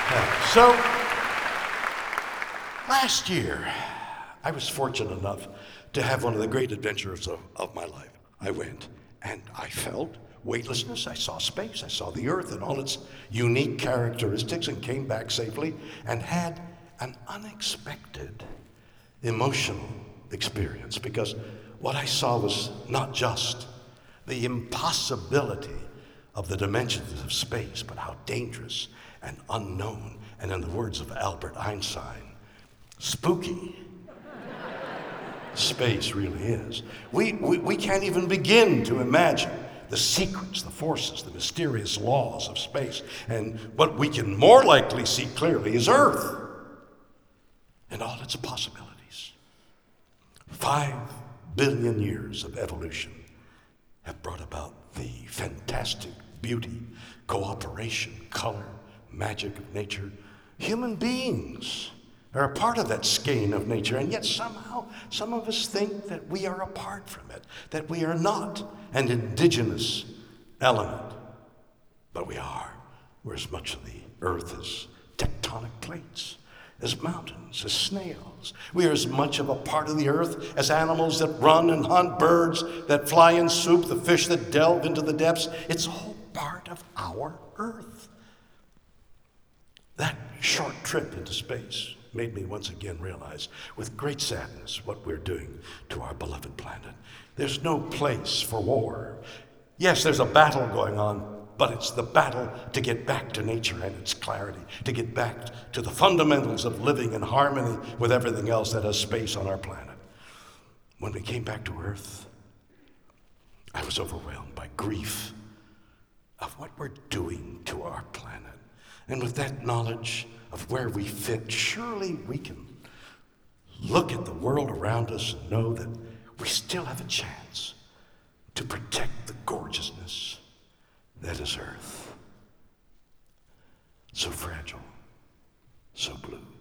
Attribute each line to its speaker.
Speaker 1: So, last year, I was fortunate enough to have one of the great adventures of my life. I went and I felt weightlessness. I saw space. I saw the earth and all its unique characteristics and came back safely and had an unexpected emotional experience because what I saw was not just the impossibility of the dimensions of space, but how dangerous and unknown, and in the words of Albert Einstein, spooky space really is. We can't even begin to imagine the secrets, the forces, the mysterious laws of space. And what we can more likely see clearly is Earth and all its possibilities. 5 billion years of evolution have brought about the fantastic beauty, cooperation, color, magic of nature. Human beings are a part of that skein of nature, and yet somehow some of us think that we are apart from it, that we are not an indigenous element. But we are. We're as much of the earth as tectonic plates, as mountains, as snails. We are as much of a part of the earth as animals that run and hunt, birds that fly in soup, the fish that delve into the depths. It's all part of our earth. That short trip into space made me once again realize with great sadness what we're doing to our beloved planet. There's no place for war. Yes, there's a battle going on, but it's the battle to get back to nature and its clarity, to get back to the fundamentals of living in harmony with everything else that has space on our planet. When we came back to Earth, I was overwhelmed by grief of what we're doing to our planet. And with that knowledge of where we fit, surely we can look at the world around us and know that we still have a chance to protect the gorgeousness that is Earth. So fragile, so blue.